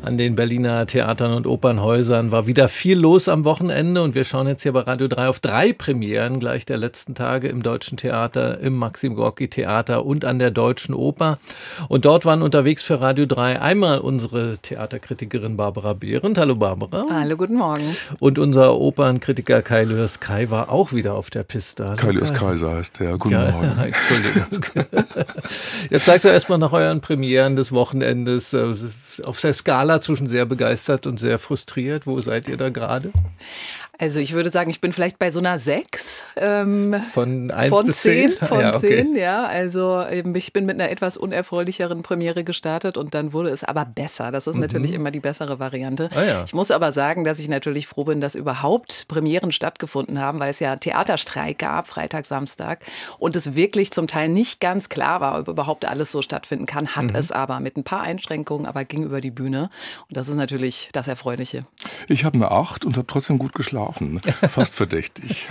an den Berliner Theatern und Opernhäusern. War wieder viel los am Wochenende und wir schauen jetzt hier bei Radio 3 auf 3 Premieren gleich der letzten Tage im Deutschen Theater, im Maxim Gorki Theater und an der Deutschen Oper. Und dort waren unterwegs für Radio 3 einmal unsere Theaterkritikerin Barbara Behrendt. Hallo Barbara. Hallo, guten Morgen. Und unser Opernkritiker Kai Lührs-Kai war auch wieder auf der Piste. Hallo, Kai Lührs-Kai heißt der. Guten Morgen. Entschuldigung. Jetzt sagt doch erstmal nach euren Premieren des Wochenendes auf der Skala zwischen sehr begeistert und sehr frustriert. Wo seid ihr da gerade? Also ich würde sagen, ich bin vielleicht bei so einer 6. Von 1 bis 10? Von ja, okay. 10, ja. Also ich bin mit einer etwas unerfreulicheren Premiere gestartet und dann wurde es aber besser. Das ist natürlich immer die bessere Variante. Ah, ja. Ich muss aber sagen, dass ich natürlich froh bin, dass überhaupt Premieren stattgefunden haben, weil es ja Theaterstreik gab, Freitag, Samstag. Und es wirklich zum Teil nicht ganz klar war, ob überhaupt alles so stattfinden kann. Hat es aber mit ein paar Einschränkungen, aber ging über die Bühne. Und das ist natürlich das Erfreuliche. Ich habe eine 8 und habe trotzdem gut geschlafen. Fast verdächtig.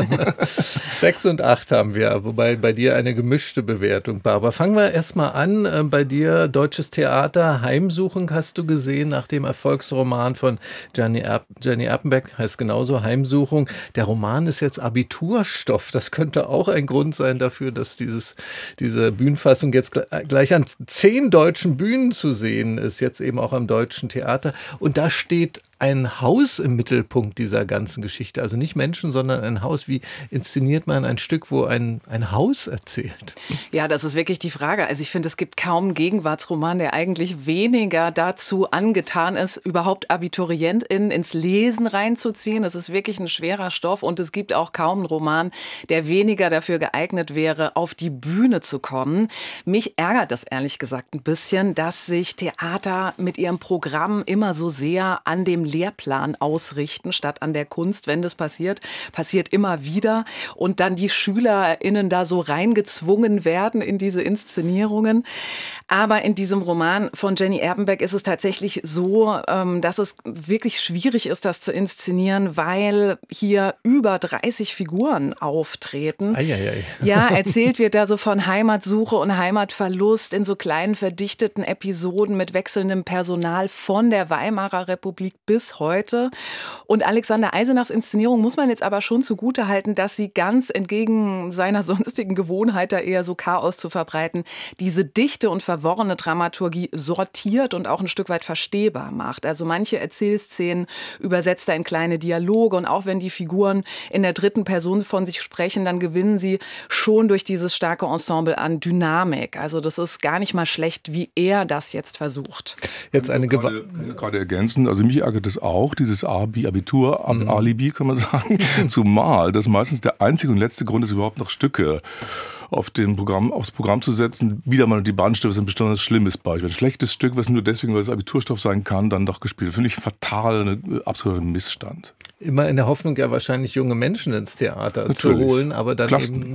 6 und 8 haben wir, wobei bei dir eine gemischte Bewertung, Barbara. Fangen wir erstmal an. Bei dir Deutsches Theater, Heimsuchung hast du gesehen nach dem Erfolgsroman von Jenny Erpenbeck, heißt genauso Heimsuchung. Der Roman ist jetzt Abiturstoff. Das könnte auch ein Grund sein dafür, dass diese Bühnenfassung jetzt gleich an 10 deutschen Bühnen zu sehen ist, jetzt eben auch am Deutschen Theater. Und da steht ein Haus im Mittelpunkt dieser ganzen Geschichte. Also nicht Menschen, sondern ein Haus. Wie inszeniert man ein Stück, wo ein Haus erzählt? Ja, das ist wirklich die Frage. Also ich finde, es gibt kaum einen Gegenwartsroman, der eigentlich weniger dazu angetan ist, überhaupt AbiturientInnen ins Lesen reinzuziehen. Es ist wirklich ein schwerer Stoff und es gibt auch kaum einen Roman, der weniger dafür geeignet wäre, auf die Bühne zu kommen. Mich ärgert das ehrlich gesagt ein bisschen, dass sich Theater mit ihrem Programm immer so sehr an dem Lehrplan ausrichten, statt an der Kunst. Wenn das passiert immer wieder. Und dann die SchülerInnen da so reingezwungen werden in diese Inszenierungen. Aber in diesem Roman von Jenny Erpenbeck ist es tatsächlich so, dass es wirklich schwierig ist, das zu inszenieren, weil hier über 30 Figuren auftreten. Eieiei. Ja, erzählt wird da so von Heimatsuche und Heimatverlust in so kleinen verdichteten Episoden mit wechselndem Personal von der Weimarer Republik bis heute. Und Alexander Eisenachs Inszenierung muss man jetzt aber schon zugutehalten, dass sie ganz entgegen seiner sonstigen Gewohnheit, da eher so Chaos zu verbreiten, diese dichte und verworrene Dramaturgie sortiert und auch ein Stück weit verstehbar macht. Also manche Erzählszenen übersetzt er in kleine Dialoge und auch wenn die Figuren in der dritten Person von sich sprechen, dann gewinnen sie schon durch dieses starke Ensemble an Dynamik. Also das ist gar nicht mal schlecht, wie er das jetzt versucht. Jetzt gerade ergänzen, also mich ärgert es auch, dieses Abitur, Alibi kann man sagen, zumal das meistens der einzige und letzte Grund ist, überhaupt noch Stücke aufs Programm zu setzen. Wieder mal die Bahnstoffe sind ein besonders schlimmes Beispiel. Ein schlechtes Stück, was nur deswegen, weil es Abiturstoff sein kann, dann doch gespielt. Finde ich fatal, ein absoluter Missstand. Immer in der Hoffnung, ja wahrscheinlich junge Menschen ins Theater zu holen, aber dann eben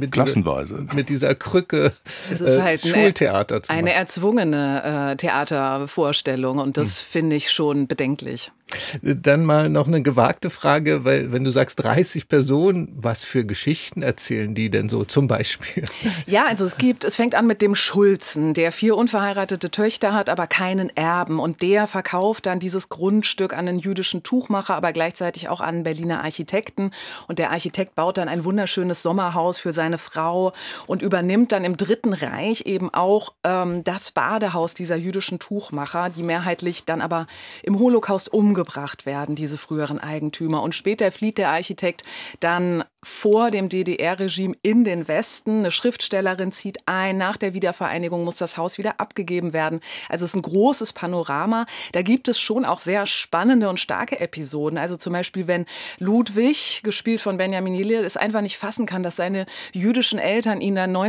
mit dieser Krücke es ist halt Schultheater zu machen. Eine erzwungene Theatervorstellung und das finde ich schon bedenklich. Dann mal noch eine gewagte Frage, weil wenn du sagst 30 Personen, was für Geschichten erzählen die denn so zum Beispiel? Ja, also es fängt an mit dem Schulzen, der 4 unverheiratete Töchter hat, aber keinen Erben und der verkauft dann dieses Grundstück an einen jüdischen Tuchmacher, aber gleichzeitig auch an einen Berliner Architekten und der Architekt baut dann ein wunderschönes Sommerhaus für seine Frau und übernimmt dann im Dritten Reich eben auch das Badehaus dieser jüdischen Tuchmacher, die mehrheitlich dann aber im Holocaust umgebracht werden, diese früheren Eigentümer. Und später flieht der Architekt dann vor dem DDR-Regime in den Westen. Eine Schriftstellerin zieht ein. Nach der Wiedervereinigung muss das Haus wieder abgegeben werden. Also es ist ein großes Panorama. Da gibt es schon auch sehr spannende und starke Episoden. Also zum Beispiel, wenn Ludwig, gespielt von Benjamin Hillier, es einfach nicht fassen kann, dass seine jüdischen Eltern ihn dann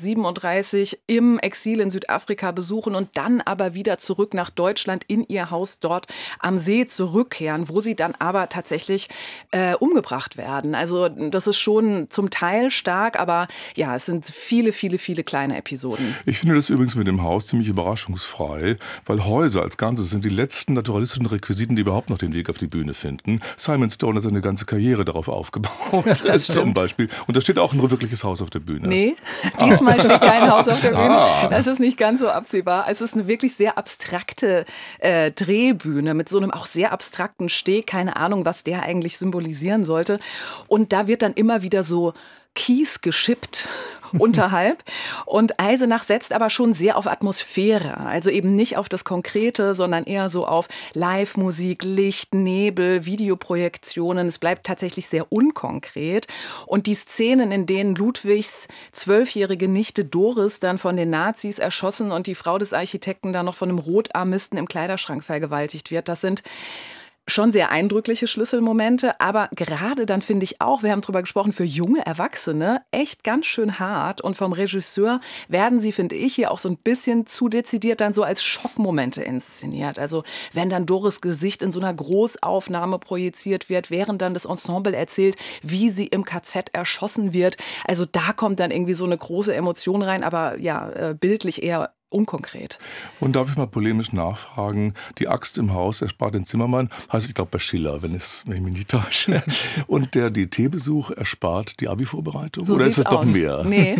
1937 im Exil in Südafrika besuchen und dann aber wieder zurück nach Deutschland in ihr Haus dort am See zurückkehren, wo sie dann aber tatsächlich umgebracht werden. Also das ist schon zum Teil stark, aber ja, es sind viele, viele, viele kleine Episoden. Ich finde das übrigens mit dem Haus ziemlich überraschungsfrei, weil Häuser als Ganzes sind die letzten naturalistischen Requisiten, die überhaupt noch den Weg auf die Bühne finden. Simon Stone hat seine ganze Karriere darauf aufgebaut, zum Beispiel. Und da steht auch ein wirkliches Haus auf der Bühne. Nee, diesmal steht kein Haus auf der Bühne. Das ist nicht ganz so absehbar. Es ist eine wirklich sehr abstrakte Drehbühne mit so einem auch sehr abstrakten Steg. Keine Ahnung, was der eigentlich symbolisieren sollte. Und da wird dann immer wieder so Kies geschippt unterhalb. Und Eisenach setzt aber schon sehr auf Atmosphäre. Also eben nicht auf das Konkrete, sondern eher so auf Live-Musik, Licht, Nebel, Videoprojektionen. Es bleibt tatsächlich sehr unkonkret. Und die Szenen, in denen Ludwigs 12-jährige Nichte Doris dann von den Nazis erschossen und die Frau des Architekten dann noch von einem Rotarmisten im Kleiderschrank vergewaltigt wird, das sind schon sehr eindrückliche Schlüsselmomente, aber gerade dann finde ich auch, wir haben drüber gesprochen, für junge Erwachsene echt ganz schön hart. Und vom Regisseur werden sie, finde ich, hier auch so ein bisschen zu dezidiert dann so als Schockmomente inszeniert. Also wenn dann Doris' Gesicht in so einer Großaufnahme projiziert wird, während dann das Ensemble erzählt, wie sie im KZ erschossen wird. Also da kommt dann irgendwie so eine große Emotion rein, aber ja, bildlich eher unkonkret. Und darf ich mal polemisch nachfragen, die Axt im Haus erspart den Zimmermann, heißt ich glaube bei Schiller, wenn ich mich nicht täusche. Und der DT-Besuch erspart die Abi-Vorbereitung? So oder ist es aus. Doch mehr? Nee,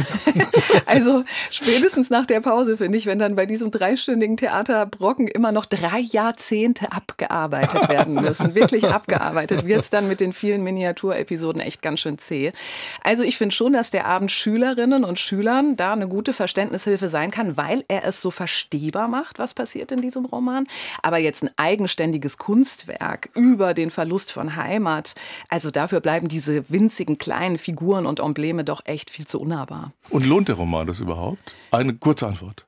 also spätestens nach der Pause, finde ich, wenn dann bei diesem 3-stündigen Theaterbrocken immer noch 3 Jahrzehnte abgearbeitet werden müssen, wirklich abgearbeitet, wird es dann mit den vielen Miniaturepisoden echt ganz schön zäh. Also ich finde schon, dass der Abend Schülerinnen und Schülern da eine gute Verständnishilfe sein kann, weil er es so verstehbar macht, was passiert in diesem Roman. Aber jetzt ein eigenständiges Kunstwerk über den Verlust von Heimat, also dafür bleiben diese winzigen kleinen Figuren und Embleme doch echt viel zu unnahbar. Und lohnt der Roman das überhaupt? Eine kurze Antwort.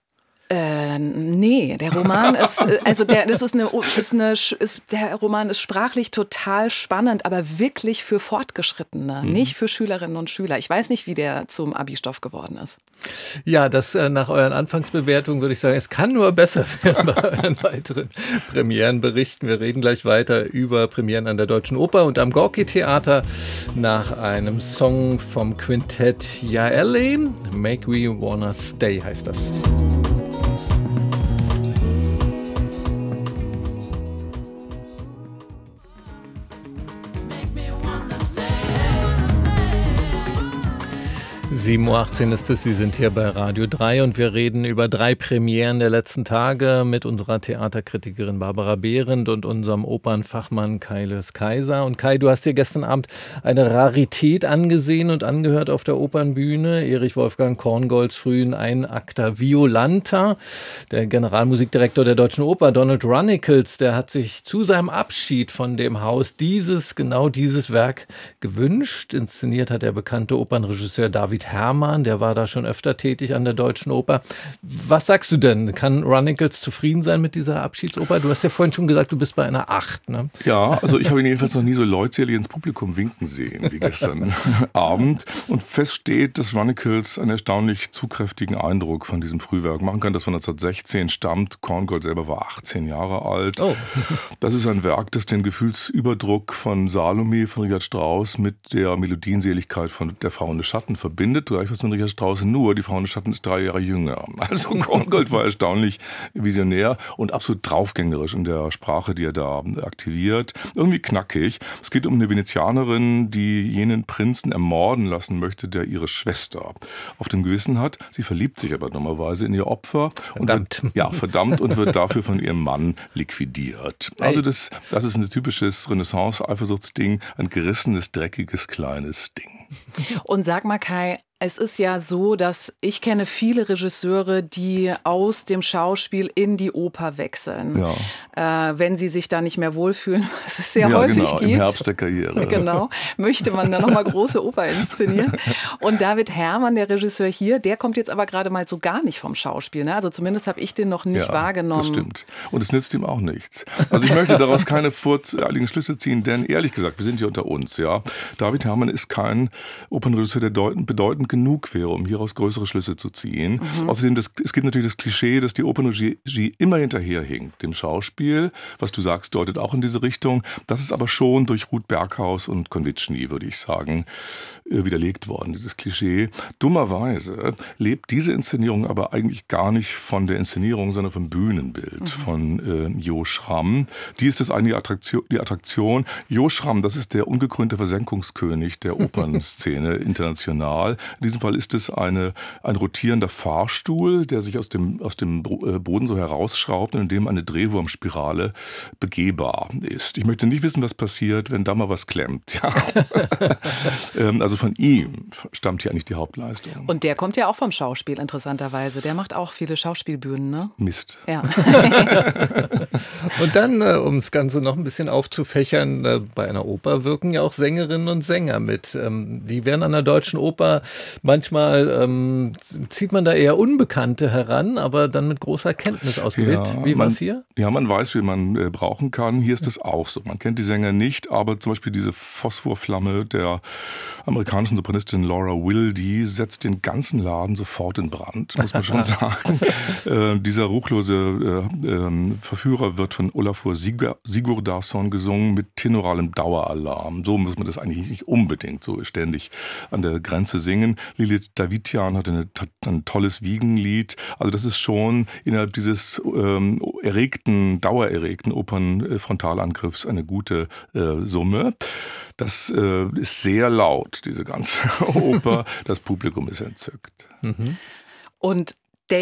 Nee, der Roman ist, also der Roman ist sprachlich total spannend, aber wirklich für Fortgeschrittene, nicht für Schülerinnen und Schüler. Ich weiß nicht, wie der zum Abi-Stoff geworden ist. Ja, das nach euren Anfangsbewertungen würde ich sagen, es kann nur besser werden bei euren weiteren Premierenberichten. Wir reden gleich weiter über Premieren an der Deutschen Oper und am Gorki-Theater nach einem Song vom Quintett Jaelle. Make We Wanna Stay heißt das. (7:18 Uhr) ist es, Sie sind hier bei Radio 3 und wir reden über 3 Premieren der letzten Tage mit unserer Theaterkritikerin Barbara Behrendt und unserem Opernfachmann Kai Löss-Kaiser. Und Kai, du hast dir gestern Abend eine Rarität angesehen und angehört auf der Opernbühne. Erich Wolfgang Korngolds frühen Einakter Violanta. Der Generalmusikdirektor der Deutschen Oper, Donald Runnicles, der hat sich zu seinem Abschied von dem Haus genau dieses Werk gewünscht. Inszeniert hat der bekannte Opernregisseur David Herrmann, der war da schon öfter tätig an der Deutschen Oper. Was sagst du denn? Kann Runnicles zufrieden sein mit dieser Abschiedsoper? Du hast ja vorhin schon gesagt, du bist bei einer 8, ne? Ja, also ich habe ihn jedenfalls noch nie so leutselig ins Publikum winken sehen wie gestern Abend. Und fest steht, dass Runnicles einen erstaunlich zugkräftigen Eindruck von diesem Frühwerk machen kann, das von 1916 stammt. Korngold selber war 18 Jahre alt. Oh. Das ist ein Werk, das den Gefühlsüberdruck von Salome, von Richard Strauss mit der Melodienseligkeit von Der Frauende Schatten verbindet. Gleich was mit Richard Strauss nur, die Frauende Schatten ist 3 Jahre jünger. Also Korngold war erstaunlich visionär und absolut draufgängerisch in der Sprache, die er da aktiviert. Irgendwie knackig. Es geht um eine Venezianerin, die jenen Prinzen ermorden lassen möchte, der ihre Schwester auf dem Gewissen hat. Sie verliebt sich aber dummerweise in ihr Opfer. Verdammt. Verdammt und wird dafür von ihrem Mann liquidiert. Also das ist ein typisches Renaissance-Eifersuchtsding, ein gerissenes, dreckiges, kleines Ding. Und sag mal, Kai, es ist ja so, dass ich kenne viele Regisseure, die aus dem Schauspiel in die Oper wechseln, wenn sie sich da nicht mehr wohlfühlen, was es sehr häufig gibt. Im Herbst der Karriere. Genau, möchte man dann nochmal große Oper inszenieren. Und David Herrmann, der Regisseur hier, der kommt jetzt aber gerade mal so gar nicht vom Schauspiel. Ne? Also zumindest habe ich den noch nicht wahrgenommen. Das stimmt. Und es nützt ihm auch nichts. Also ich möchte daraus keine vorzeitigen Schlüsse ziehen, denn ehrlich gesagt, wir sind hier unter uns. Ja. David Herrmann ist kein Opernregisseur, der bedeutend interessant genug wäre, um hieraus größere Schlüsse zu ziehen. Außerdem, es gibt natürlich das Klischee, dass die Opernregie immer hinterherhinkt dem Schauspiel. Was du sagst, deutet auch in diese Richtung. Das ist aber schon durch Ruth Berghaus und Konvitschny, würde ich sagen, widerlegt worden, dieses Klischee. Dummerweise lebt diese Inszenierung aber eigentlich gar nicht von der Inszenierung, sondern vom Bühnenbild von Jo Schramm. Die ist das eine die Attraktion. Jo Schramm, das ist der ungekrönte Versenkungskönig der Opernszene international. In diesem Fall ist es ein rotierender Fahrstuhl, der sich aus dem Boden so herausschraubt und in dem eine Drehwurmspirale begehbar ist. Ich möchte nicht wissen, was passiert, wenn da mal was klemmt. Ja. Also von ihm stammt hier eigentlich die Hauptleistung. Und der kommt ja auch vom Schauspiel, interessanterweise. Der macht auch viele Schauspielbühnen, ne? Mist. Ja. Und dann, um das Ganze noch ein bisschen aufzufächern, bei einer Oper wirken ja auch Sängerinnen und Sänger mit. Die werden an der Deutschen Oper, manchmal zieht man da eher Unbekannte heran, aber dann mit großer Kenntnis ausgewählt. Ja, wie war es hier? Ja, man weiß, wie man brauchen kann. Hier ist es auch so. Man kennt die Sänger nicht, aber zum Beispiel diese Phosphorflamme der amerikanischen Sopranistin Laura Wildy setzt den ganzen Laden sofort in Brand, muss man schon sagen. Dieser ruchlose Verführer wird von Olafur Sigurdarson gesungen mit tenoralem Daueralarm. So muss man das eigentlich nicht unbedingt so ständig an der Grenze singen. Lilith Davitian hat ein tolles Wiegenlied. Also das ist schon innerhalb dieses dauererregten Opernfrontalangriffs eine gute Summe. Das ist sehr laut, diese ganze Oper. Das Publikum ist entzückt. Und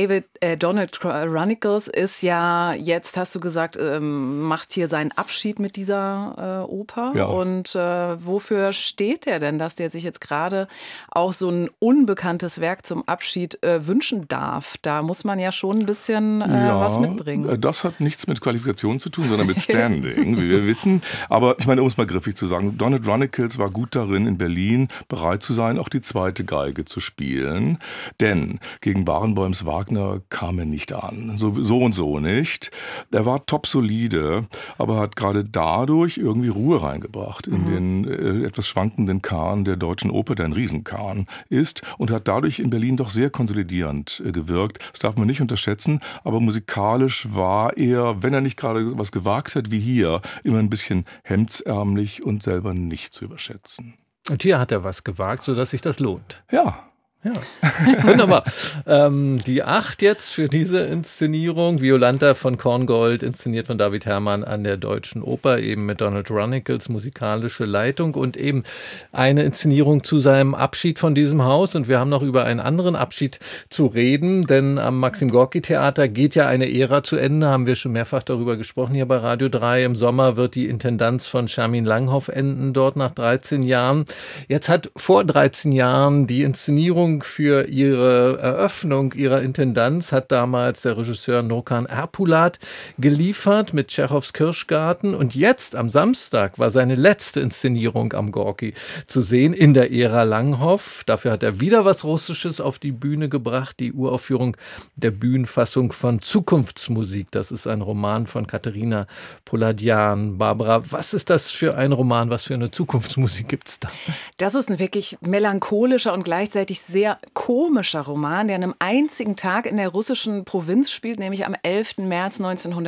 Donald Chronicles ist ja jetzt, hast du gesagt, macht hier seinen Abschied mit dieser Oper. Ja. Und wofür steht er denn, dass der sich jetzt gerade auch so ein unbekanntes Werk zum Abschied wünschen darf? Da muss man ja schon ein bisschen was mitbringen. Das hat nichts mit Qualifikation zu tun, sondern mit Standing, wie wir wissen. Aber ich meine, um es mal griffig zu sagen, Donald Chronicles war gut darin, in Berlin bereit zu sein, auch die zweite Geige zu spielen. Denn gegen Barenboims Wagner kam er nicht an. So und so nicht. Er war topsolide, aber hat gerade dadurch irgendwie Ruhe reingebracht in den etwas schwankenden Kahn der Deutschen Oper, der ein Riesenkahn ist, und hat dadurch in Berlin doch sehr konsolidierend gewirkt. Das darf man nicht unterschätzen, aber musikalisch war er, wenn er nicht gerade was gewagt hat wie hier, immer ein bisschen hemdsärmlich und selber nicht zu überschätzen. Und hier hat er was gewagt, sodass sich das lohnt. Ja. Ja, wunderbar. Die 8 jetzt für diese Inszenierung, Violanta von Korngold, inszeniert von David Herrmann an der Deutschen Oper, eben mit Donald Chronicles musikalische Leitung und eben eine Inszenierung zu seinem Abschied von diesem Haus. Und wir haben noch über einen anderen Abschied zu reden, denn am Maxim-Gorki-Theater geht ja eine Ära zu Ende, haben wir schon mehrfach darüber gesprochen hier bei Radio 3. Im Sommer wird die Intendanz von Schermin Langhoff enden, dort nach 13 Jahren. Jetzt hat vor 13 Jahren die Inszenierung für ihre Eröffnung ihrer Intendanz hat damals der Regisseur Nurkan Erpulat geliefert mit Tschechows Kirschgarten. Und jetzt am Samstag war seine letzte Inszenierung am Gorki zu sehen in der Ära Langhoff. Dafür hat er wieder was Russisches auf die Bühne gebracht, die Uraufführung der Bühnenfassung von Zukunftsmusik. Das ist ein Roman von Katharina Poladian. Barbara, was ist das für ein Roman? Was für eine Zukunftsmusik gibt es da? Das ist ein wirklich melancholischer und gleichzeitig sehr komischer Roman, der an einem einzigen Tag in der russischen Provinz spielt, nämlich am 11. März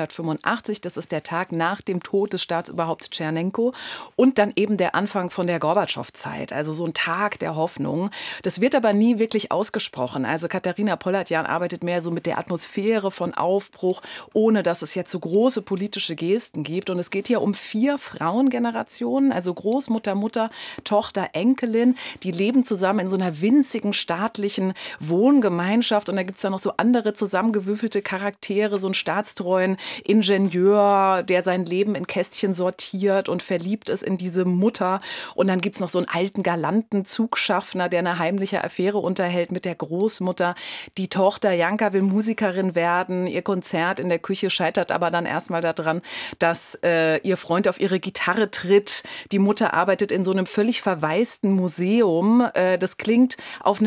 1985. Das ist der Tag nach dem Tod des Staatsüberhaupts Tschernenko und dann eben der Anfang von der Gorbatschow-Zeit, also so ein Tag der Hoffnung. Das wird aber nie wirklich ausgesprochen. Also Katharina Poladian arbeitet mehr so mit der Atmosphäre von Aufbruch, ohne dass es jetzt so große politische Gesten gibt. Und es geht hier um 4 Frauengenerationen, also Großmutter, Mutter, Tochter, Enkelin, die leben zusammen in so einer winzigen staatlichen Wohngemeinschaft. Und da gibt es dann noch so andere zusammengewürfelte Charaktere, so einen staatstreuen Ingenieur, der sein Leben in Kästchen sortiert und verliebt ist in diese Mutter. Und dann gibt es noch so einen alten, galanten Zugschaffner, der eine heimliche Affäre unterhält mit der Großmutter. Die Tochter Janka will Musikerin werden. Ihr Konzert in der Küche scheitert aber dann erstmal daran, dass ihr Freund auf ihre Gitarre tritt. Die Mutter arbeitet in so einem völlig verwaisten Museum. Das klingt auf eine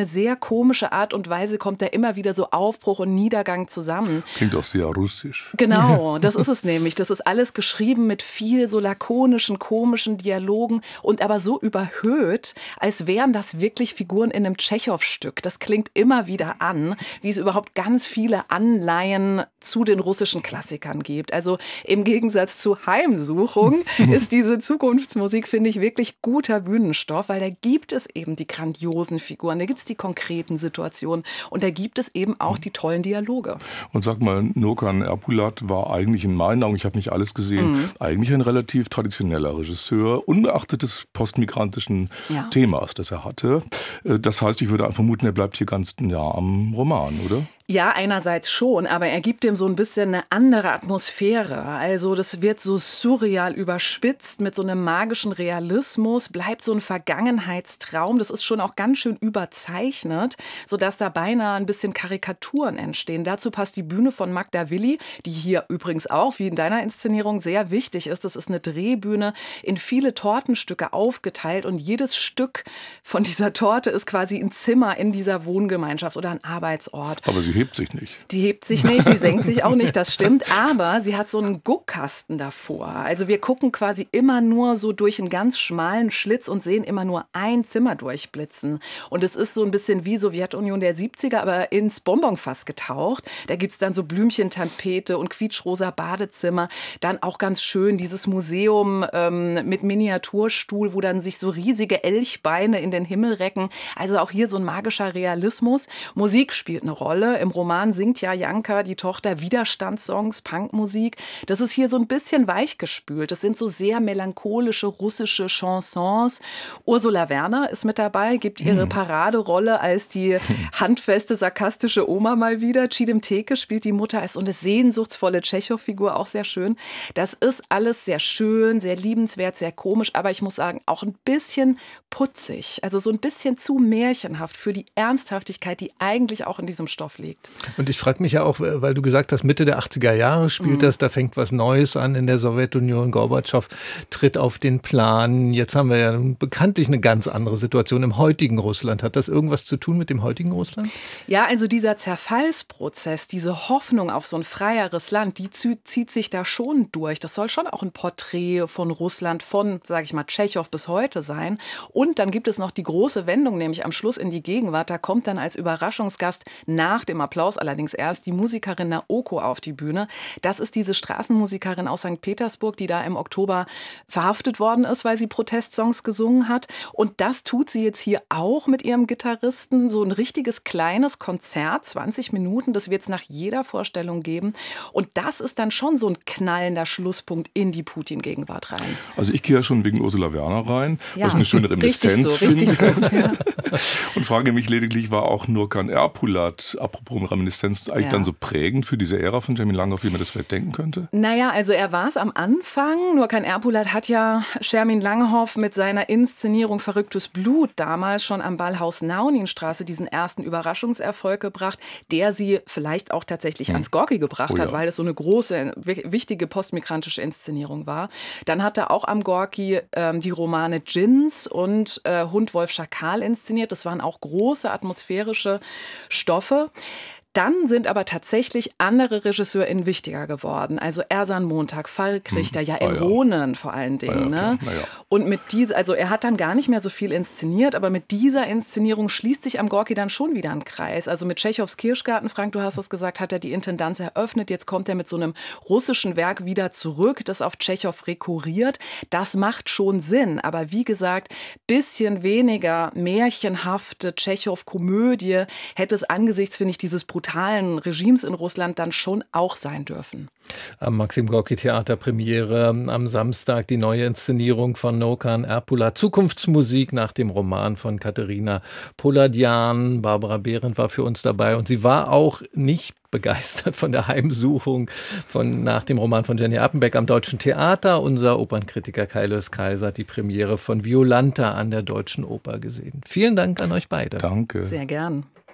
eine sehr komische Art und Weise kommt da immer wieder so Aufbruch und Niedergang zusammen. Klingt auch sehr russisch. Genau, das ist es nämlich. Das ist alles geschrieben mit viel so lakonischen, komischen Dialogen und aber so überhöht, als wären das wirklich Figuren in einem Tschechow-Stück. Das klingt immer wieder an, wie es überhaupt ganz viele Anleihen zu den russischen Klassikern gibt. Also im Gegensatz zu Heimsuchung ist diese Zukunftsmusik, finde ich, wirklich guter Bühnenstoff, weil da gibt es eben die grandiosen Figuren, da gibt es die konkreten Situationen und da gibt es eben auch die tollen Dialoge. Und sag mal, Nurkan Erpulat war eigentlich in meinen Augen, ich habe nicht alles gesehen, eigentlich ein relativ traditioneller Regisseur, ungeachtet des postmigrantischen Themas, das er hatte. Das heißt, ich würde vermuten, er bleibt hier ganz nah am Roman, oder? Ja, einerseits schon, aber er gibt dem so ein bisschen eine andere Atmosphäre. Also das wird so surreal überspitzt mit so einem magischen Realismus, bleibt so ein Vergangenheitstraum. Das ist schon auch ganz schön überzeichnet, sodass da beinahe ein bisschen Karikaturen entstehen. Dazu passt die Bühne von Magda Willi, die hier übrigens auch, wie in deiner Inszenierung, sehr wichtig ist. Das ist eine Drehbühne in viele Tortenstücke aufgeteilt und jedes Stück von dieser Torte ist quasi ein Zimmer in dieser Wohngemeinschaft oder ein Arbeitsort. Aber sie hebt sich nicht. Die hebt sich nicht, sie senkt sich auch nicht, das stimmt. Aber sie hat so einen Guckkasten davor. Also wir gucken quasi immer nur so durch einen ganz schmalen Schlitz und sehen immer nur ein Zimmer durchblitzen. Und es ist so ein bisschen wie Sowjetunion der 70er, aber ins Bonbonfass getaucht. Da gibt es dann so Blümchentapete und quietschrosa Badezimmer. Dann auch ganz schön dieses Museum mit Miniaturstuhl, wo dann sich so riesige Elchbeine in den Himmel recken. Also auch hier so ein magischer Realismus. Musik spielt eine Rolle. Im Roman singt ja Janka, die Tochter, Widerstandssongs, Punkmusik. Das ist hier so ein bisschen weichgespült. Das sind so sehr melancholische russische Chansons. Ursula Werner ist mit dabei, gibt ihre Paraderolle als die handfeste, sarkastische Oma mal wieder. Chidem Teke spielt die Mutter als so eine sehnsuchtsvolle Tschechow-Figur, auch sehr schön. Das ist alles sehr schön, sehr liebenswert, sehr komisch, aber ich muss sagen, auch ein bisschen putzig. Also so ein bisschen zu märchenhaft für die Ernsthaftigkeit, die eigentlich auch in diesem Stoff liegt. Und ich frage mich ja auch, weil du gesagt hast, Mitte der 80er Jahre spielt das, da fängt was Neues an in der Sowjetunion. Gorbatschow tritt auf den Plan. Jetzt haben wir ja bekanntlich eine ganz andere Situation im heutigen Russland. Hat das irgendwas zu tun mit dem heutigen Russland? Ja, also dieser Zerfallsprozess, diese Hoffnung auf so ein freieres Land, die zieht sich da schon durch. Das soll schon auch ein Porträt von Russland, von, sage ich mal, Tschechow bis heute sein. Und dann gibt es noch die große Wendung, nämlich am Schluss in die Gegenwart. Da kommt dann als Überraschungsgast nach dem Applaus allerdings erst die Musikerin Naoko auf die Bühne. Das ist diese Straßenmusikerin aus St. Petersburg, die da im Oktober verhaftet worden ist, weil sie Protestsongs gesungen hat. Und das tut sie jetzt hier auch mit ihrem Gitarristen. So ein richtiges kleines Konzert, 20 Minuten, das wird es nach jeder Vorstellung geben. Und das ist dann schon so ein knallender Schlusspunkt in die Putin-Gegenwart rein. Also ich gehe ja schon wegen Ursula Werner rein, ja, was ich eine schöne Reminiszenz finde. So, ja. Und frage mich lediglich, war auch Nurkan Erpulat, apropos Reminiszenz, eigentlich dann so prägend für diese Ära von Schermin Langhoff, wie man das vielleicht denken könnte? Naja, also er war es am Anfang. Nurkan Erpulat hat ja Schermin Langhoff mit seiner Inszenierung Verrücktes Blut damals schon am Ballhaus Nauninstraße diesen ersten Überraschungserfolg gebracht, der sie vielleicht auch tatsächlich ans Gorki gebracht hat, weil es so eine große, wichtige postmigrantische Inszenierung war. Dann hat er auch am Gorki die Romane Djinns und Hund, Wolf, Schakal inszeniert. Das waren auch große atmosphärische Stoffe. Dann sind aber tatsächlich andere RegisseurInnen wichtiger geworden. Also Ersan Montag, Falk Richter, Ronen vor allen Dingen. Ne? Und mit dieser, also er hat dann gar nicht mehr so viel inszeniert, aber mit dieser Inszenierung schließt sich am Gorki dann schon wieder ein Kreis. Also mit Tschechows Kirschgarten, Frank, du hast es gesagt, hat er die Intendanz eröffnet. Jetzt kommt er mit so einem russischen Werk wieder zurück, das auf Tschechow rekurriert. Das macht schon Sinn. Aber wie gesagt, bisschen weniger märchenhafte Tschechow-Komödie hätte es angesichts, finde ich, dieses brutalen Regimes in Russland dann schon auch sein dürfen. Am Maxim Gorki Theater Premiere am Samstag die neue Inszenierung von Nurkan Erpulat. Zukunftsmusik nach dem Roman von Katerina Poladian. Barbara Behrendt war für uns dabei und sie war auch nicht begeistert von der Heimsuchung nach dem Roman von Jenny Appenbeck am Deutschen Theater. Unser Opernkritiker Kaius Kaiser hat die Premiere von Violanta an der Deutschen Oper gesehen. Vielen Dank an euch beide. Danke. Sehr gern.